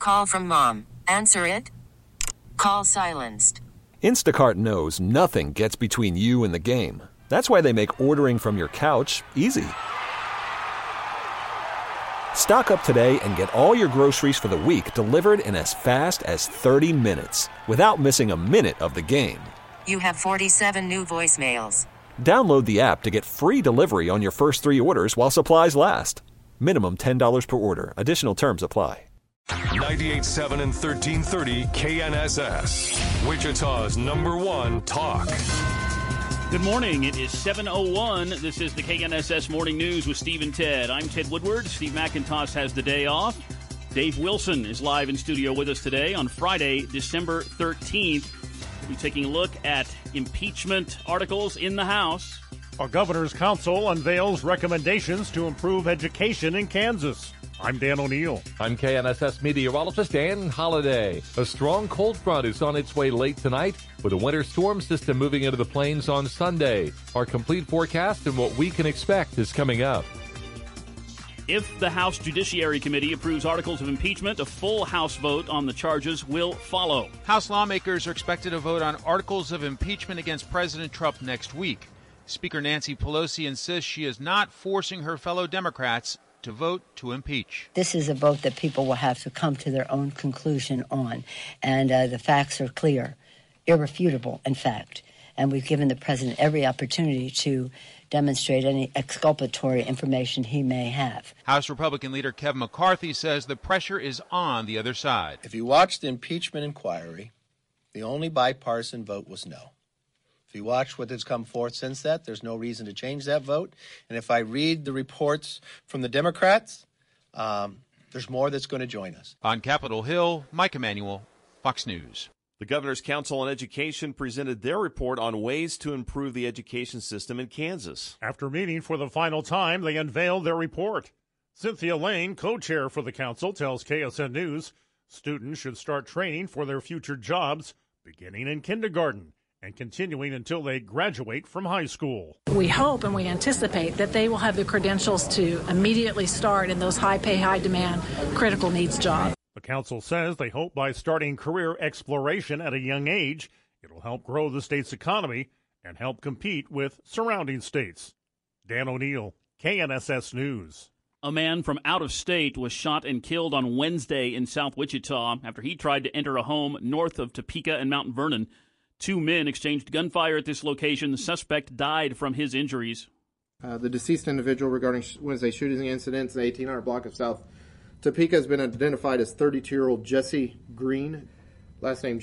Call from mom. Answer it. Call silenced. Instacart knows nothing gets between you and the game. That's why they make ordering from your couch easy. Stock up today and get all your groceries for the week delivered in as fast as 30 minutes without missing a minute of the game. You have 47 new voicemails. Download the app to get free delivery on your first 3 orders while supplies last. Minimum $10 per order. Additional terms apply. 98.7 and 1330 KNSS, Wichita's #1 talk. Good morning. It is 7:01. This is the KNSS Morning News with Steve and Ted. I'm Ted Woodward. Steve McIntosh has the day off. Dave Wilson is live in studio with us today on Friday, December 13th. We'll be taking a look at impeachment articles in the House. A governor's council unveils recommendations to improve education in Kansas. I'm Dan O'Neill. I'm KNSS meteorologist Dan Holliday. A strong cold front is on its way late tonight, with a winter storm system moving into the plains on Sunday. Our complete forecast and what we can expect is coming up. If the House Judiciary Committee approves articles of impeachment, a full House vote on the charges will follow. House lawmakers are expected to vote on articles of impeachment against President Trump next week. Speaker Nancy Pelosi insists she is not forcing her fellow Democrats to vote to impeach. This is a vote that people will have to come to their own conclusion on, and the facts are clear, irrefutable, in fact, and we've given the president every opportunity to demonstrate any exculpatory information he may have. House Republican leader Kevin McCarthy says the pressure is on the other side. If you watch the impeachment inquiry, the only bipartisan vote was no. If you watch what has come forth since that, there's no reason to change that vote. And if I read the reports from the Democrats, there's more that's going to join us. On Capitol Hill, Mike Emanuel, Fox News. The Governor's Council on Education presented their report on ways to improve the education system in Kansas. After meeting for the final time, they unveiled their report. Cynthia Lane, co-chair for the council, tells KSN News students should start training for their future jobs beginning in kindergarten and continuing until they graduate from high school. We hope and we anticipate that they will have the credentials to immediately start in those high-pay, high-demand, critical needs jobs. The council says they hope by starting career exploration at a young age, it'll help grow the state's economy and help compete with surrounding states. Dan O'Neill, KNSS News. A man from out of state was shot and killed on Wednesday in South Wichita after he tried to enter a home north of Topeka and Mount Vernon. 2 men exchanged gunfire at this location. The suspect died from his injuries. The deceased individual regarding Wednesday shooting incidents in the 1800 block of South Topeka has been identified as 32-year-old Jesse Green, last name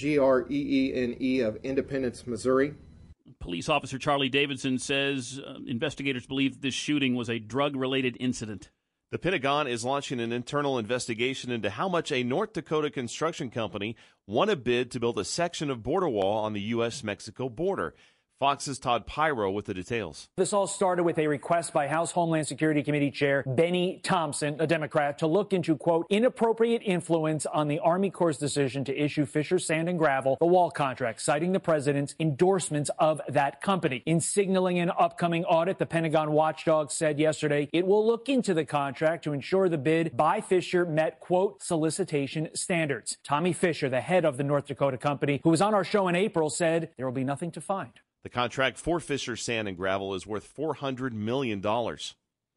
Greene of Independence, Missouri. Police officer Charlie Davidson says investigators believe this shooting was a drug-related incident. The Pentagon is launching an internal investigation into how much a North Dakota construction company won a bid to build a section of border wall on the U.S.-Mexico border. Fox's Todd Pyro with the details. This all started with a request by House Homeland Security Committee Chair Benny Thompson, a Democrat, to look into, quote, inappropriate influence on the Army Corps' decision to issue Fisher Sand and Gravel the wall contract, citing the president's endorsements of that company. In signaling an upcoming audit, the Pentagon watchdog said yesterday it will look into the contract to ensure the bid by Fisher met, quote, solicitation standards. Tommy Fisher, the head of the North Dakota company, who was on our show in April, said there will be nothing to find. The contract for Fisher Sand and Gravel is worth $400 million. The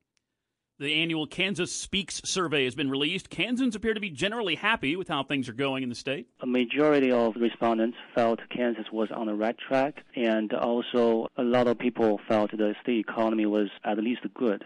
annual Kansas Speaks survey has been released. Kansans appear to be generally happy with how things are going in the state. A majority of respondents felt Kansas was on the right track, and also a lot of people felt the state economy was at least good.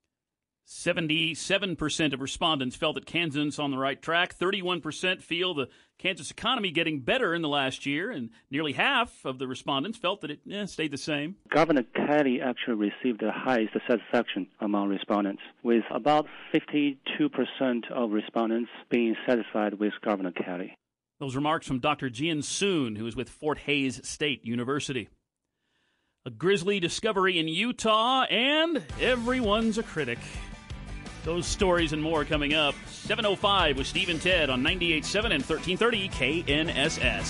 77% of respondents felt that Kansans on the right track. 31% feel the Kansas economy getting better in the last year, and nearly half of the respondents felt that it stayed the same. Governor Kelly actually received the highest satisfaction among respondents, with about 52% of respondents being satisfied with Governor Kelly. Those remarks from Dr. Jian Soon, who is with Fort Hays State University. A grisly discovery in Utah, and everyone's a critic. Those stories and more coming up. 7:05 with Steve and Ted on 98.7 and 1330 KNSS.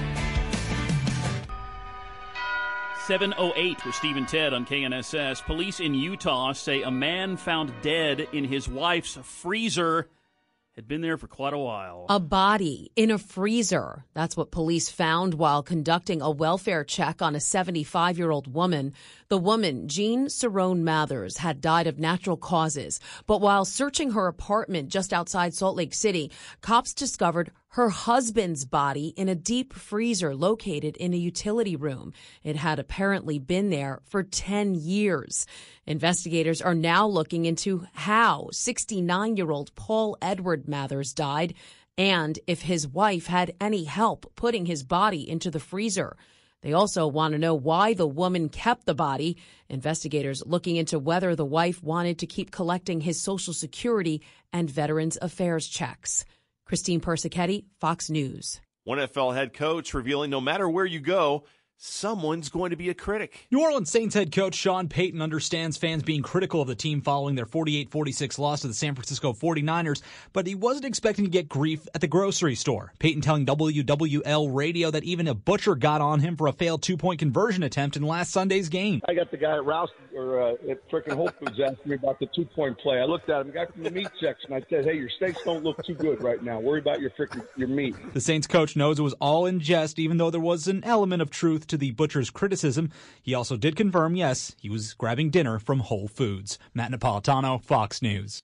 7:08 with Steve and Ted on KNSS. Police in Utah say a man found dead in his wife's freezer had been there for quite a while. A body in a freezer. That's what police found while conducting a welfare check on a 75-year-old woman. The woman, Jean Cerrone Mathers, had died of natural causes. But while searching her apartment just outside Salt Lake City, cops discovered her husband's body in a deep freezer located in a utility room. It had apparently been there for 10 years. Investigators are now looking into how 69-year-old Paul Edward Mathers died and if his wife had any help putting his body into the freezer. They also want to know why the woman kept the body. Investigators looking into whether the wife wanted to keep collecting his Social Security and Veterans Affairs checks. Christine Persichetti, Fox News. One NFL head coach revealing no matter where you go, someone's going to be a critic. New Orleans Saints head coach Sean Payton understands fans being critical of the team following their 48-46 loss to the San Francisco 49ers, but he wasn't expecting to get grief at the grocery store. Payton telling WWL Radio that even a butcher got on him for a failed two-point conversion attempt in last Sunday's game. I got the guy at Rouse at frickin' Whole Foods asking me about the two-point play. I looked at him, guy from the meat section. I said, hey, your steaks don't look too good right now. Worry about your meat. The Saints coach knows it was all in jest, even though there was an element of truth to the butcher's criticism. He also did confirm, yes, he was grabbing dinner from Whole Foods. Matt Napolitano, Fox News.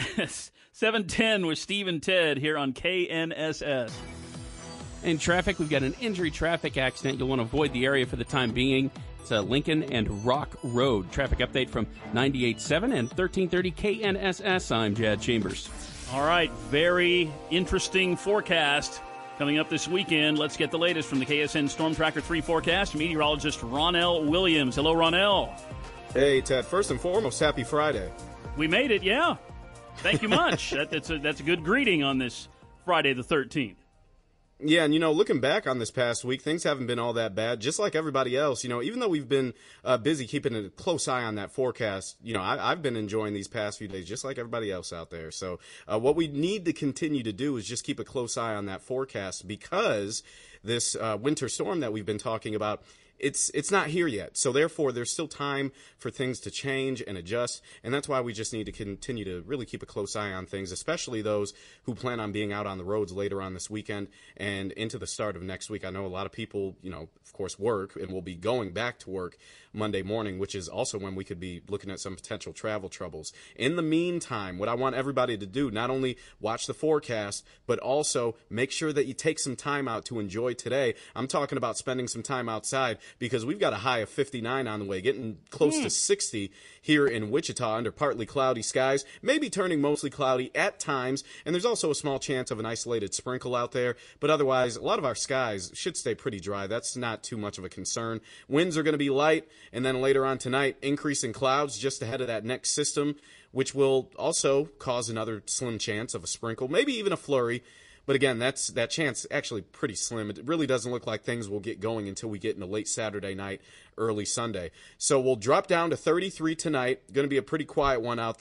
7:10 with Steve and Ted here on KNSS. In traffic, we've got an injury traffic accident. You'll want to avoid the area for the time being. It's Lincoln and Rock Road. Traffic update from 98.7 and 1330 KNSS. I'm Jad Chambers. All right, very interesting forecast coming up this weekend. Let's get the latest from the KSN Storm Tracker 3 forecast. Meteorologist Ronell Williams. Hello, Ronell. Hey, Ted. First and foremost, happy Friday. We made it, yeah. Thank you much. That's a good greeting on this Friday the 13th. Yeah, and, looking back on this past week, things haven't been all that bad, just like everybody else. Even though we've been busy keeping a close eye on that forecast, I've been enjoying these past few days just like everybody else out there. So what we need to continue to do is just keep a close eye on that forecast because this winter storm that we've been talking about, it's not here yet. So therefore, there's still time for things to change and adjust. And that's why we just need to continue to really keep a close eye on things, especially those who plan on being out on the roads later on this weekend and into the start of next week. I know a lot of people, of course, work and will be going back to work Monday morning, which is also when we could be looking at some potential travel troubles. In the meantime, what I want everybody to do, not only watch the forecast, but also make sure that you take some time out to enjoy today. I'm talking about spending some time outside, because we've got a high of 59 on the way, getting close to 60 here in Wichita under partly cloudy skies, maybe turning mostly cloudy at times, and there's also a small chance of an isolated sprinkle out there, but otherwise, a lot of our skies should stay pretty dry. That's not too much of a concern. Winds are going to be light, and then later on tonight, increasing clouds just ahead of that next system, which will also cause another slim chance of a sprinkle, maybe even a flurry. But again, that chance actually pretty slim. It really doesn't look like things will get going until we get into late Saturday night, early Sunday. So we'll drop down to 33 tonight. Going to be a pretty quiet one out.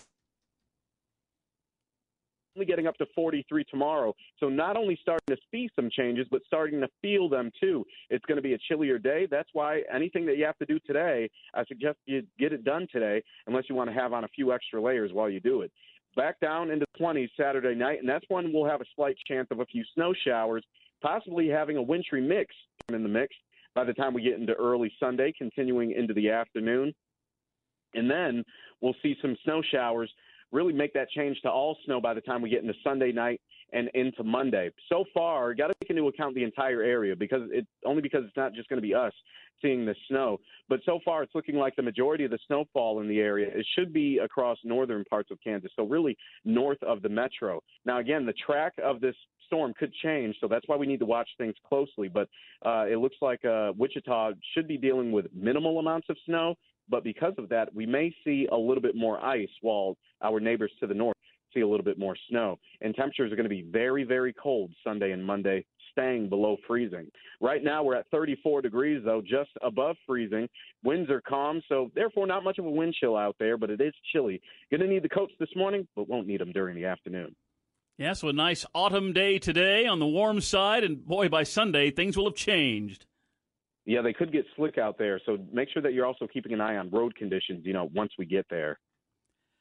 Getting up to 43 tomorrow. So not only starting to see some changes, but starting to feel them too. It's going to be a chillier day. That's why anything that you have to do today, I suggest you get it done today, unless you want to have on a few extra layers while you do it. Back down into the 20s Saturday night, and that's when we'll have a slight chance of a few snow showers, possibly having a wintry mix in the mix by the time we get into early Sunday, continuing into the afternoon. And then we'll see some snow showers really make that change to all snow by the time we get into Sunday night and into Monday. So far, got to take into account the entire area because it's not just going to be us seeing the snow. But so far, it's looking like the majority of the snowfall in the area, it should be across northern parts of Kansas, so really north of the metro. Now, again, the track of this storm could change, so that's why we need to watch things closely. But it looks like Wichita should be dealing with minimal amounts of snow, but because of that, we may see a little bit more ice while our neighbors to the north see a little bit more snow. And temperatures are going to be very, very cold Sunday and Monday, staying below freezing. Right now we're at 34 degrees, though, just above freezing. Winds are calm, so therefore not much of a wind chill out there, but it is chilly. Going to need the coats this morning, but won't need them during the afternoon. Yeah, so a nice autumn day today on the warm side, and boy, by Sunday, things will have changed. Yeah, they could get slick out there, so make sure that you're also keeping an eye on road conditions, once we get there.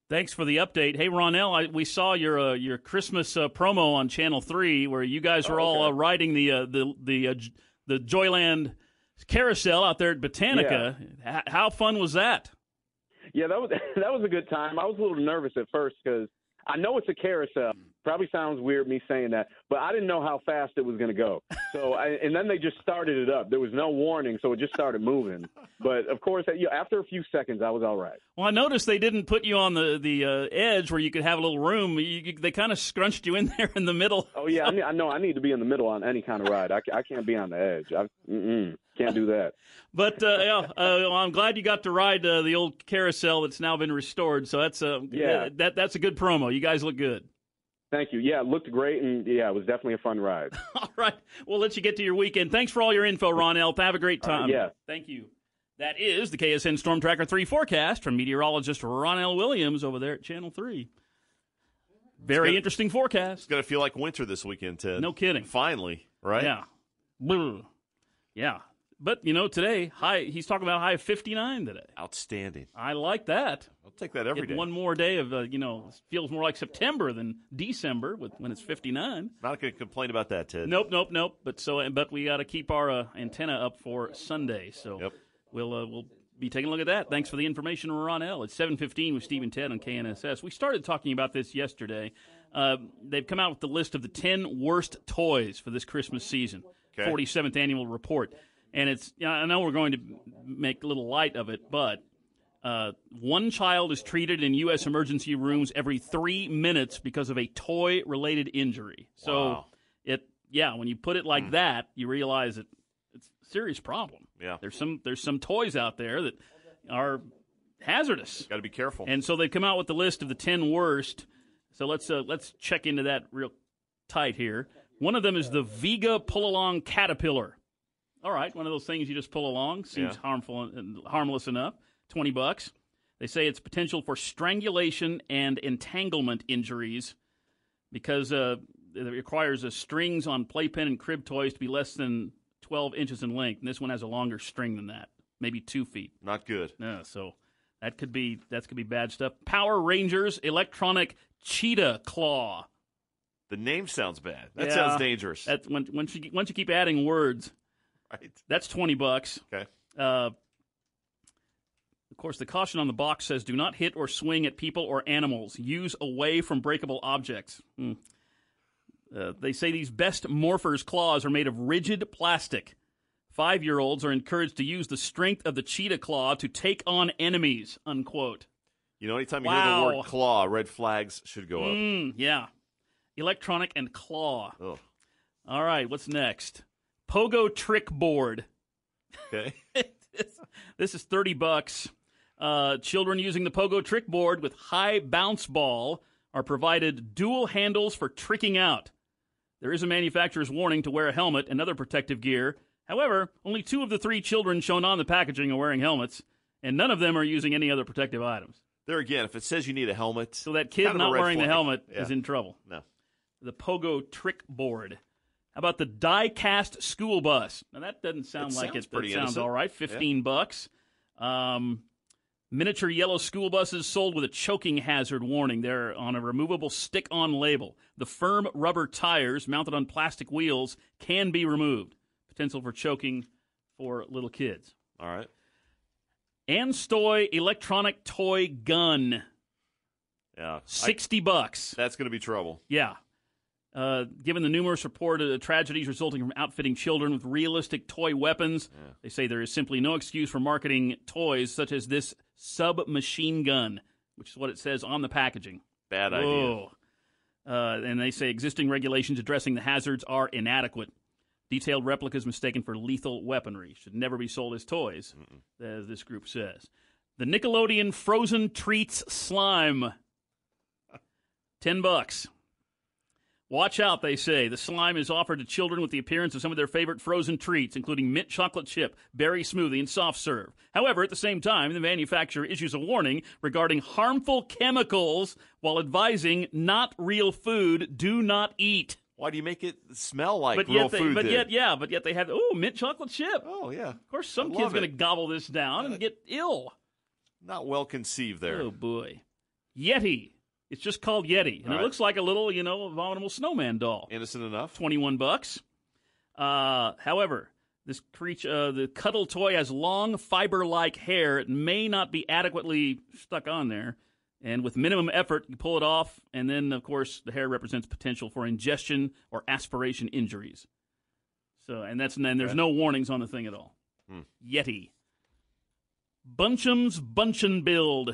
Thanks for the update. Hey, Ronell, we saw your Christmas promo on Channel 3 where you guys were all riding the Joyland carousel out there at Botanica. Yeah. How fun was that? Yeah, that was a good time. I was a little nervous at first because I know it's a carousel. Probably sounds weird me saying that, but I didn't know how fast it was going to go. So, and then they just started it up. There was no warning, so it just started moving. But of course, after a few seconds, I was all right. Well, I noticed they didn't put you on the edge where you could have a little room. They kind of scrunched you in there in the middle. Oh yeah, I know. I need to be in the middle on any kind of ride. I can't be on the edge. Can't do that. But I'm glad you got to ride the old carousel that's now been restored. So that's that's a good promo. You guys look good. Thank you. Yeah, it looked great, and it was definitely a fun ride. All right. We'll let you get to your weekend. Thanks for all your info, Ronell. Have a great time. Thank you. That is the KSN Storm Tracker 3 forecast from meteorologist Ronell Williams over there at Channel 3. Very interesting forecast. It's going to feel like winter this weekend, Ted. No kidding. Finally, right? Yeah. Yeah. But, today, he's talking about a high of 59 today. Outstanding. I like that. I'll take that every day. One more day of, feels more like September than December when it's 59. Not going to complain about that, Ted. Nope. But we got to keep our antenna up for Sunday. So we'll be taking a look at that. Thanks for the information, Ronell. It's 7:15 with Steve and Ted on KNSS. We started talking about this yesterday. They've come out with the list of the 10 worst toys for this Christmas season. Okay. 47th annual report. And I know we're going to make a little light of it, but one child is treated in U.S. emergency rooms every 3 minutes because of a toy-related injury. So, when you put it like that, you realize it's a serious problem. Yeah. There's some toys out there that are hazardous. Got to be careful. And so they've come out with the list of the 10 worst. So let's check into that real tight here. One of them is the Vega Pull-Along Caterpillar. All right, one of those things you just pull along. Seems harmful and harmless enough. $20. They say it's potential for strangulation and entanglement injuries because it requires strings on playpen and crib toys to be less than 12 inches in length. And this one has a longer string than that, maybe 2 feet. Not good. Yeah, so that could be bad stuff. Power Rangers Electronic Cheetah Claw. The name sounds bad. That sounds dangerous. Once you keep adding words. Right. That's $20. Okay. Of course, the caution on the box says, do not hit or swing at people or animals. Use away from breakable objects. They say these Best Morphers claws are made of rigid plastic. 5-year-olds are encouraged to use the strength of the cheetah claw to take on enemies, unquote. Anytime you hear the word claw, red flags should go up. Yeah. Electronic and claw. Oh. All right, what's next? Pogo Trick Board. Okay. This is $30. Children using the Pogo Trick Board with high bounce ball are provided dual handles for tricking out. There is a manufacturer's warning to wear a helmet and other protective gear. However, only 2 of the 3 children shown on the packaging are wearing helmets, and none of them are using any other protective items. There again, if it says you need a helmet, so that kid not wearing the helmet is in trouble. No. The Pogo Trick Board. How about the die-cast school bus? Now, that doesn't sound like it. That sounds all right. $15. Miniature yellow school buses sold with a choking hazard warning. They're on a removable stick-on label. The firm rubber tires mounted on plastic wheels can be removed. Potential for choking for little kids. All right. Anstoy electronic toy gun. Yeah. $60. That's going to be trouble. Yeah. Given the numerous reported tragedies resulting from outfitting children with realistic toy weapons, they say there is simply no excuse for marketing toys such as this submachine gun, which is what it says on the packaging. Bad idea. And they say existing regulations addressing the hazards are inadequate. Detailed replicas mistaken for lethal weaponry should never be sold as toys, as this group says. The Nickelodeon Frozen Treats Slime. $10. Watch out, they say. The slime is offered to children with the appearance of some of their favorite frozen treats, including mint chocolate chip, berry smoothie, and soft serve. However, at the same time, the manufacturer issues a warning regarding harmful chemicals while advising not real food, do not eat. Why do you make it smell like real food? But yet they have, mint chocolate chip. Oh, yeah. Of course, some kid's going to gobble this down and get ill. Not well conceived there. Oh, boy. Yeti. It's just called Yeti. And it looks like a little, abominable snowman doll. Innocent enough. $21. However, this creature, the cuddle toy has long fiber-like hair. It may not be adequately stuck on there. And with minimum effort, you pull it off. And then, of course, the hair represents potential for ingestion or aspiration injuries. So, and there's no warnings on the thing at all. Yeti. Buncham's Bunchin' Build.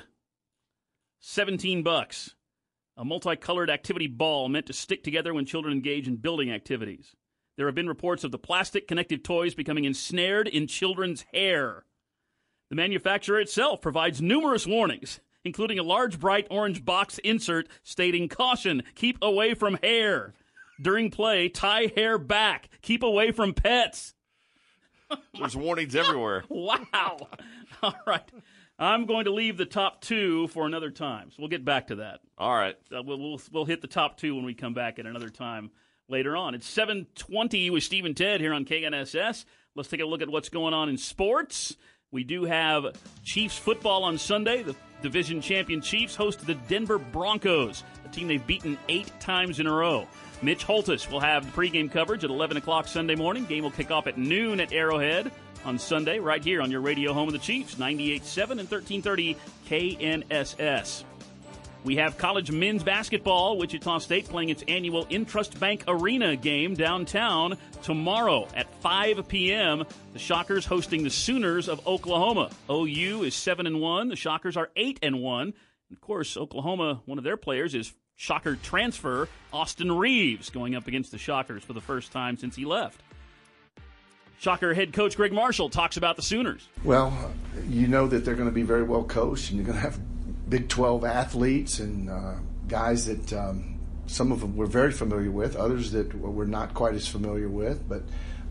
$17. A multicolored activity ball meant to stick together when children engage in building activities. There have been reports of the plastic connective toys becoming ensnared in children's hair. The manufacturer itself provides numerous warnings, including a large bright orange box insert stating, "Caution, keep away from hair. During play, tie hair back. Keep away from pets." There's warnings everywhere. Wow. All right. I'm going to leave the top two for another time, so we'll get back to that. All right. We'll hit the top two when we come back at another time later on. It's 7:20 with Steve and Ted here on KNSS. Let's take a look at what's going on in sports. We do have Chiefs football on Sunday. The division champion Chiefs host the Denver Broncos, a team they've beaten 8 times in a row. Mitch Holthus will have the pregame coverage at 11 o'clock Sunday morning. Game will kick off at noon at Arrowhead on Sunday, right here on your radio home of the Chiefs, 98.7 and 1330 KNSS. We have college men's basketball. Wichita State playing its annual Intrust Bank Arena game downtown tomorrow at 5 p.m. The Shockers hosting the Sooners of Oklahoma. OU is 7-1. The Shockers are 8-1. And of course, Oklahoma, one of their players is Shocker transfer Austin Reeves, going up against the Shockers for the first time since he left. Shocker head coach Greg Marshall talks about the Sooners. Well, you know that they're going to be very well coached, and you're going to have Big 12 athletes and guys that some of them we're very familiar with, others that we're not quite as familiar with. But,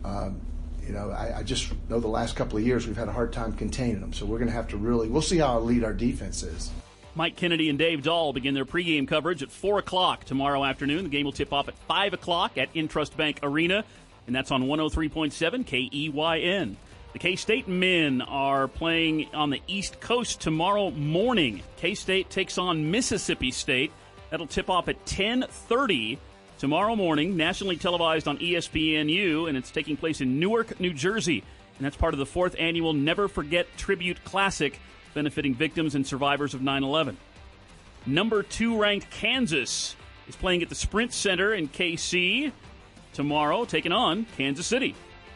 I just know the last couple of years we've had a hard time containing them. So we're going to have to we'll see how elite our defense is. Mike Kennedy and Dave Dahl begin their pregame coverage at 4 o'clock tomorrow afternoon. The game will tip off at 5 o'clock at Intrust Bank Arena, and that's on 103.7 KEYN. The K-State men are playing on the East Coast tomorrow morning. K-State takes on Mississippi State. That'll tip off at 10:30 tomorrow morning, nationally televised on ESPNU, and it's taking place in Newark, New Jersey. And that's part of the 4th annual Never Forget Tribute Classic, benefiting victims and survivors of 9/11. Number 2 ranked Kansas is playing at the Sprint Center in KC tomorrow, taking on Kansas City.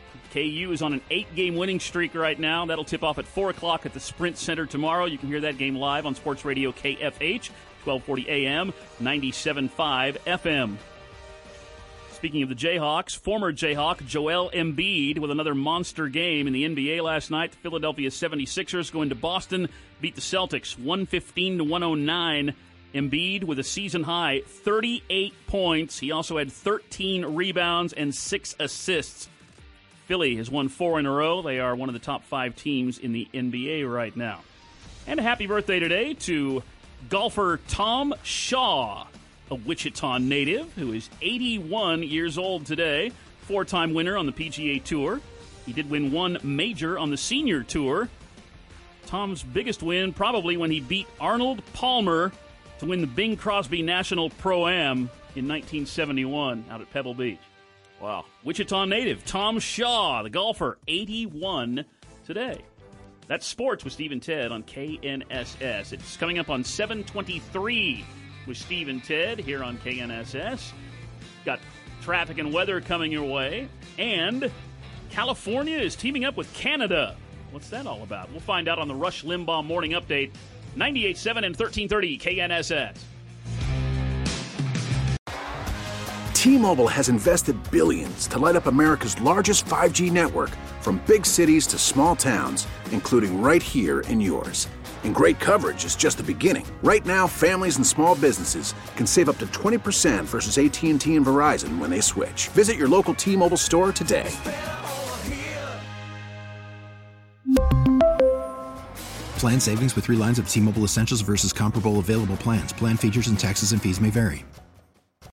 KU is on an 8-game winning streak right now. That'll tip off at 4 o'clock at the Sprint Center tomorrow. You can hear that game live on Sports Radio KFH, 1240 AM, 97.5 FM. Speaking of the Jayhawks, former Jayhawk Joel Embiid with another monster game in the NBA last night. The Philadelphia 76ers going to Boston, beat the Celtics 115-109. Embiid with a season-high 38 points. He also had 13 rebounds and 6 assists. Philly has won 4 in a row. They are one of the top 5 teams in the NBA right now. And a happy birthday today to golfer Tom Shaw, a Wichita native who is 81 years old today, 4-time winner on the PGA Tour. He did win 1 major on the Senior Tour. Tom's biggest win probably when he beat Arnold Palmer to win the Bing Crosby National Pro-Am in 1971 out at Pebble Beach. Wow. Wichita native Tom Shaw, the golfer, 81 today. That's sports with Steve and Ted on KNSS. It's coming up on 7:23 with Steve and Ted here on KNSS. Got traffic and weather coming your way. And California is teaming up with Canada. What's that all about? We'll find out on the Rush Limbaugh Morning Update, 98.7 and 1330 KNSS. T-Mobile has invested billions to light up America's largest 5G network, from big cities to small towns, including right here in yours. And great coverage is just the beginning. Right now, families and small businesses can save up to 20% versus AT&T and Verizon when they switch. Visit your local T-Mobile store today. Plan savings with 3 lines of T-Mobile Essentials versus comparable available plans. Plan features and taxes and fees may vary.